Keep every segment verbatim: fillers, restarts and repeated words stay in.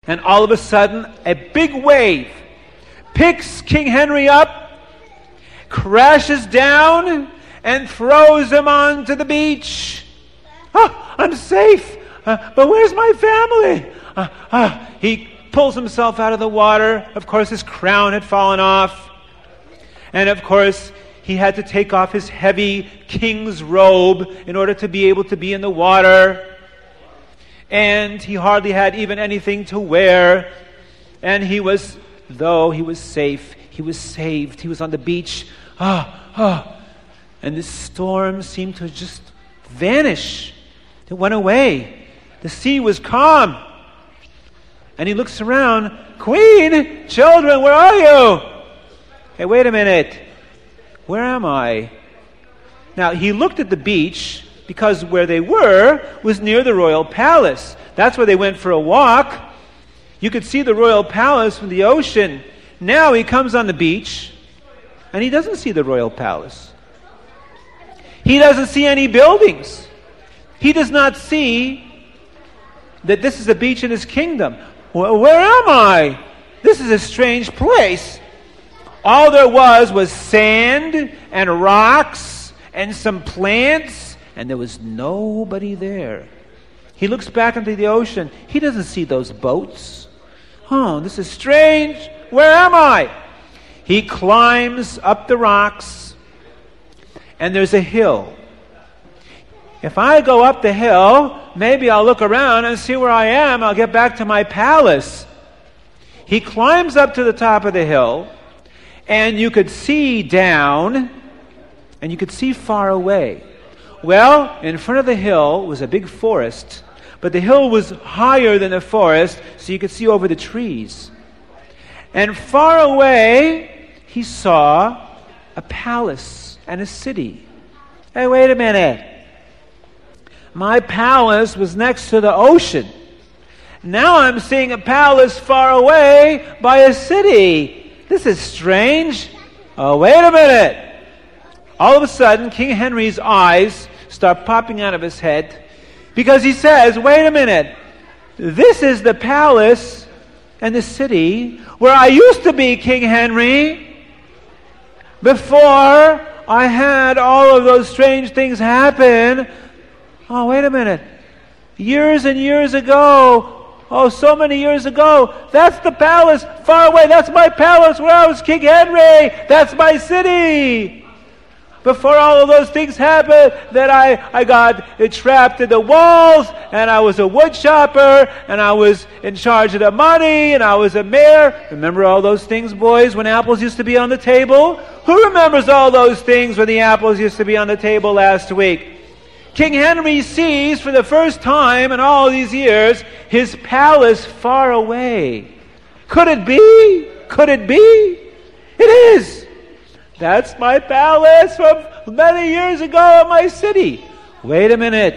And all of a sudden, a big wave picks King Henry up, crashes down, and throws him onto the beach. Oh, I'm safe, uh, but where's my family? Uh, uh, he pulls himself out of the water. Of course, his crown had fallen off. And of course, he had to take off his heavy king's robe in order to be able to be in the water. And he hardly had even anything to wear. And he was, though he was safe, he was saved. He was on the beach. Ah, ah. And this storm seemed to just vanish. It went away. The sea was calm. And he looks around. Queen, children, where are you? Hey, wait a minute. Where am I? Now, he looked at the beach because where they were was near the royal palace. That's where they went for a walk. You could see the royal palace from the ocean. Now he comes on the beach and he doesn't see the royal palace. He doesn't see any buildings. He does not see that this is a beach in his kingdom. Well, where am I? This is a strange place. All there was was sand and rocks and some plants, and there was nobody there. He looks back into the ocean. He doesn't see those boats. Oh, this is strange. Where am I? He climbs up the rocks, and there's a hill. If I go up the hill, maybe I'll look around and see where I am. I'll get back to my palace. He climbs up to the top of the hill, and you could see down, and you could see far away. Well, in front of the hill was a big forest, but the hill was higher than the forest, so you could see over the trees. And far away, he saw a palace and a city. Hey, wait a minute. My palace was next to the ocean. Now I'm seeing a palace far away by a city. This is strange. Oh, wait a minute. All of a sudden, King Henry's eyes start popping out of his head because he says, wait a minute. This is the palace and the city where I used to be, King Henry, before I had all of those strange things happen. Oh, wait a minute. Years and years ago, oh, so many years ago, that's the palace far away. That's my palace where I was King Henry. That's my city. Before all of those things happened, that I, I got trapped in the walls, and I was a wood chopper, and I was in charge of the money, and I was a mayor. Remember all those things, boys, when apples used to be on the table? Who remembers all those things when the apples used to be on the table last week? King Henry sees for the first time in all these years his palace far away. Could it be? Could it be? It is. That's my palace from many years ago in my city. Wait a minute.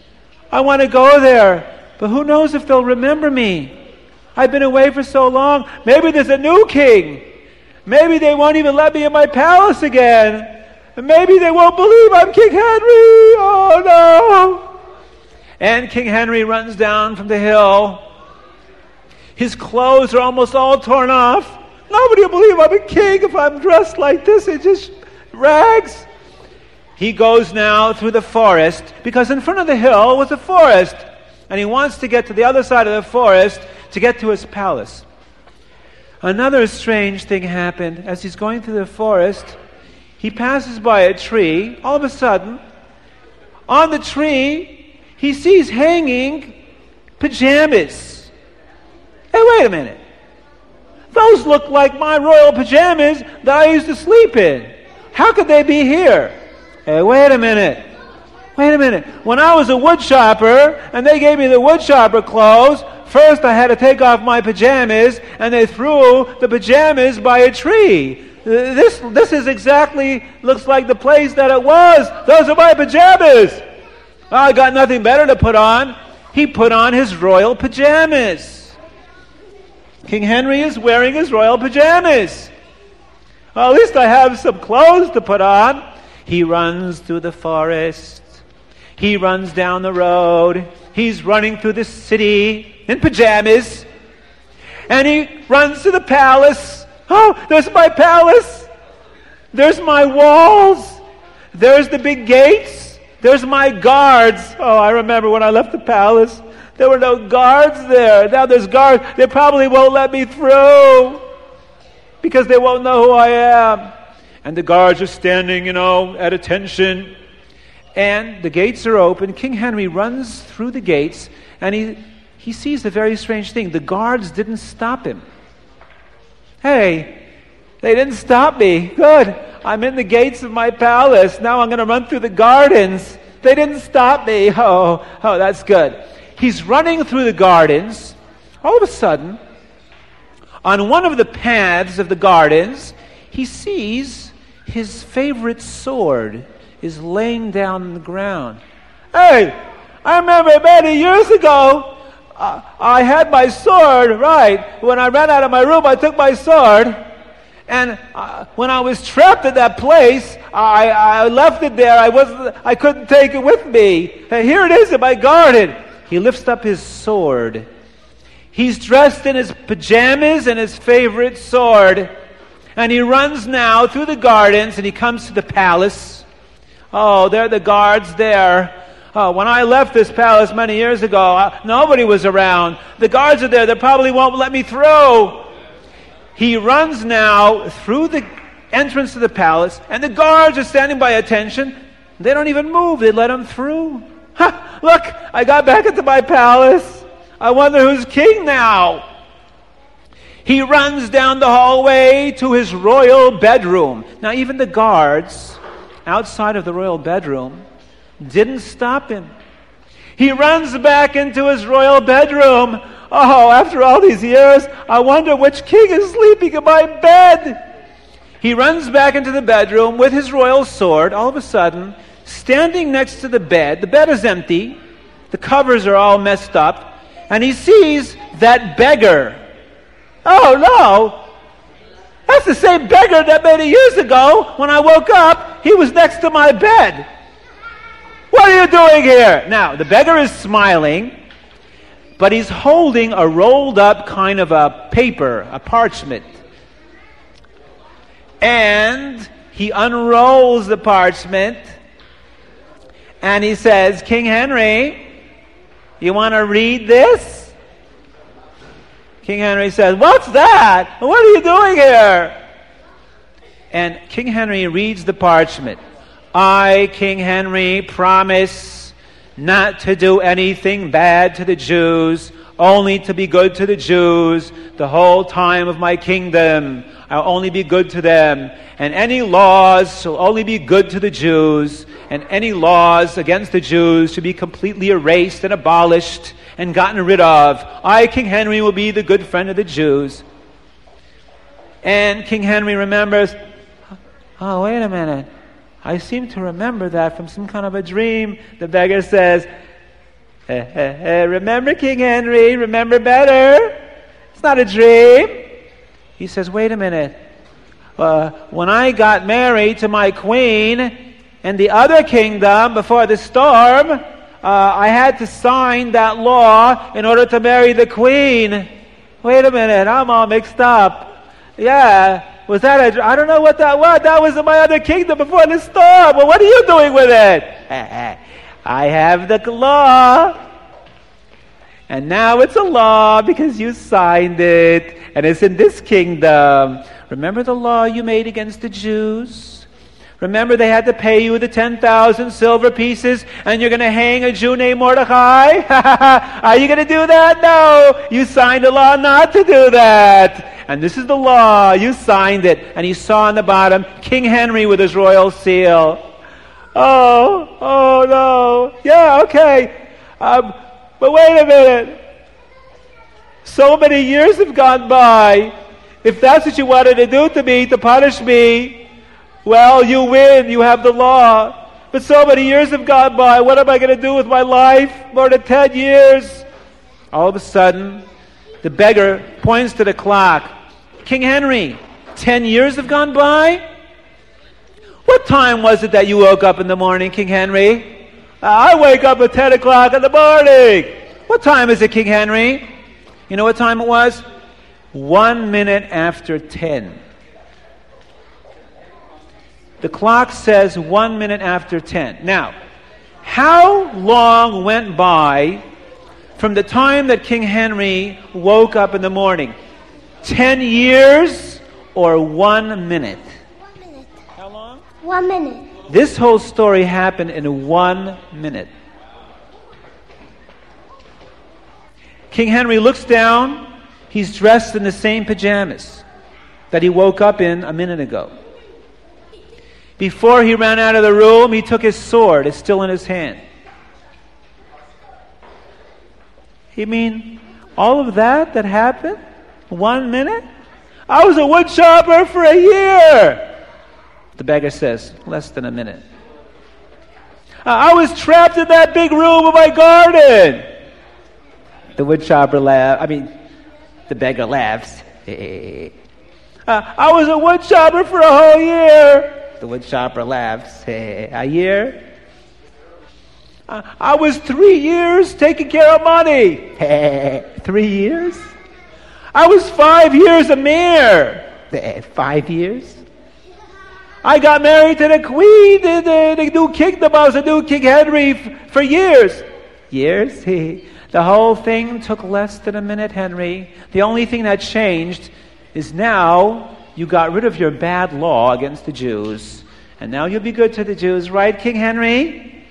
I want to go there, but who knows if they'll remember me? I've been away for so long. Maybe there's a new king. Maybe they won't even let me in my palace again. Maybe they won't believe I'm King Henry. Oh, no. And King Henry runs down from the hill. His clothes are almost all torn off. Nobody will believe I'm a king if I'm dressed like this in just rags. He goes now through the forest, because in front of the hill was a forest. And he wants to get to the other side of the forest to get to his palace. Another strange thing happened. As he's going through the forest, he passes by a tree. All of a sudden, on the tree, he sees hanging pajamas. Hey, wait a minute. Those look like my royal pajamas that I used to sleep in. How could they be here? Hey, wait a minute. Wait a minute. When I was a wood chopper and they gave me the wood chopper clothes, first I had to take off my pajamas, and they threw the pajamas by a tree. This this is exactly, looks like the place that it was. Those are my pajamas. I got nothing better to put on. He put on his royal pajamas. King Henry is wearing his royal pajamas. Well, at least I have some clothes to put on. He runs through the forest. He runs down the road. He's running through the city in pajamas. And he runs to the palace. Oh, there's my palace. There's my walls. There's the big gates. There's my guards. Oh, I remember when I left the palace, there were no guards there. Now there's guards. They probably won't let me through because they won't know who I am. And the guards are standing, you know, at attention. And the gates are open. King Henry runs through the gates, and he, he sees a very strange thing. The guards didn't stop him. Hey, they didn't stop me. Good. I'm in the gates of my palace. Now I'm going to run through the gardens. They didn't stop me. Oh, oh, that's good. He's running through the gardens. All of a sudden, on one of the paths of the gardens, he sees his favorite sword is laying down on the ground. Hey, I remember many years ago, uh, I had my sword, right. When I ran out of my room, I took my sword. And uh, when I was trapped at that place, I, I left it there. I wasn't. I couldn't take it with me. And here it is in my garden. He lifts up his sword. He's dressed in his pajamas and his favorite sword. And he runs now through the gardens, and he comes to the palace. Oh, there are the guards there. Oh, when I left this palace many years ago, uh, nobody was around. The guards are there. They probably won't let me through. He runs now through the entrance to the palace, and the guards are standing by attention. They don't even move. They let him through. Ha! Look, I got back into my palace. I wonder who's king now. He runs down the hallway to his royal bedroom. Now, even the guards outside of the royal bedroom didn't stop him. He runs back into his royal bedroom. Oh, after all these years, I wonder which king is sleeping in my bed. He runs back into the bedroom with his royal sword. All of a sudden, standing next to the bed, the bed is empty, the covers are all messed up, and he sees that beggar. Oh, no! That's the same beggar that many years ago, when I woke up, he was next to my bed. What are you doing here? Now, the beggar is smiling, but he's holding a rolled up kind of a paper, a parchment. And he unrolls the parchment, and he says, King Henry, you want to read this? King Henry says, what's that? What are you doing here? And King Henry reads the parchment. I, King Henry, promise not to do anything bad to the Jews, only to be good to the Jews the whole time of my kingdom. I'll only be good to them. And any laws shall only be good to the Jews. And any laws against the Jews should be completely erased and abolished and gotten rid of. I, King Henry, will be the good friend of the Jews. And King Henry remembers, oh, wait a minute. I seem to remember that from some kind of a dream. The beggar says, eh, eh, eh, remember, King Henry, remember better. It's not a dream. He says, wait a minute. Uh, when I got married to my queen in the other kingdom before the storm, uh, I had to sign that law in order to marry the queen. Wait a minute, I'm all mixed up. Yeah. Was that a, I don't know what that was. That was in my other kingdom before the storm. Well, what are you doing with it? I have the law. And now it's a law because you signed it. And it's in this kingdom. Remember the law you made against the Jews? Remember they had to pay you the ten thousand silver pieces and you're going to hang a Jew named Mordecai? Are you going to do that? No. You signed a law not to do that. And this is the law. You signed it. And he saw on the bottom, King Henry with his royal seal. Oh, oh no. Yeah, okay. Um, but wait a minute. So many years have gone by. If that's what you wanted to do to me, to punish me, well, you win. You have the law. But so many years have gone by. What am I going to do with my life? More than ten years. All of a sudden, the beggar points to the clock. King Henry, ten years have gone by? What time was it that you woke up in the morning, King Henry? Uh, I wake up at ten o'clock in the morning. What time is it, King Henry? You know what time it was? One minute after ten. The clock says one minute after ten. Now, how long went by from the time that King Henry woke up in the morning? Ten years or one minute? One minute. How long? One minute. This whole story happened in one minute. King Henry looks down. He's dressed in the same pajamas that he woke up in a minute ago. Before he ran out of the room, he took his sword. It's still in his hand. You mean all of that that happened? One minute? I was a wood chopper for a year. The beggar says, less than a minute. I was trapped in that big room of my garden. The wood chopper laughs. I mean, the beggar laughs. uh, I was a wood chopper for a whole year. The wood chopper laughs. A year? Uh, I was three years taking care of money. Three years? I was five years a mayor. Five years? I got married to the queen, the, the, the new kingdom. I was a new King Henry f- for years. Years? The whole thing took less than a minute, Henry. The only thing that changed is now you got rid of your bad law against the Jews. And now you'll be good to the Jews, right, King Henry?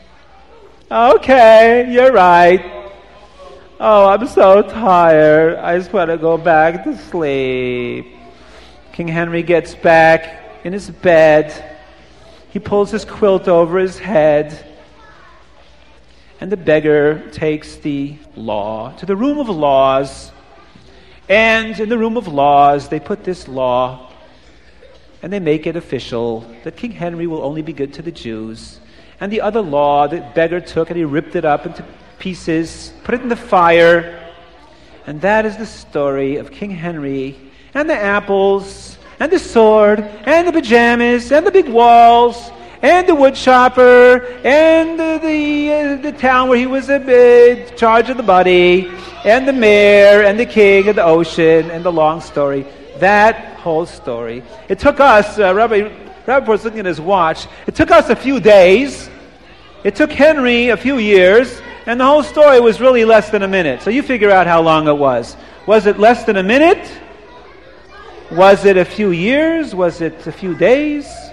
Okay, you're right. Oh, I'm so tired. I just want to go back to sleep. King Henry gets back in his bed. He pulls his quilt over his head. And the beggar takes the law to the room of laws. And in the room of laws, they put this law and they make it official that King Henry will only be good to the Jews. And the other law, the beggar took and he ripped it up into pieces, put it in the fire. And that is the story of King Henry and the apples and the sword and the pajamas and the big walls and the wood chopper and the the, uh, the town where he was in uh, charge of the body and the mayor and the king and the ocean and the long story. That whole story. It took us, uh, Rabbi Rabbi was looking at his watch, it took us a few days. It took Henry a few years, and the whole story was really less than a minute. So you figure out how long it was. Was it less than a minute? Was it a few years? Was it a few days?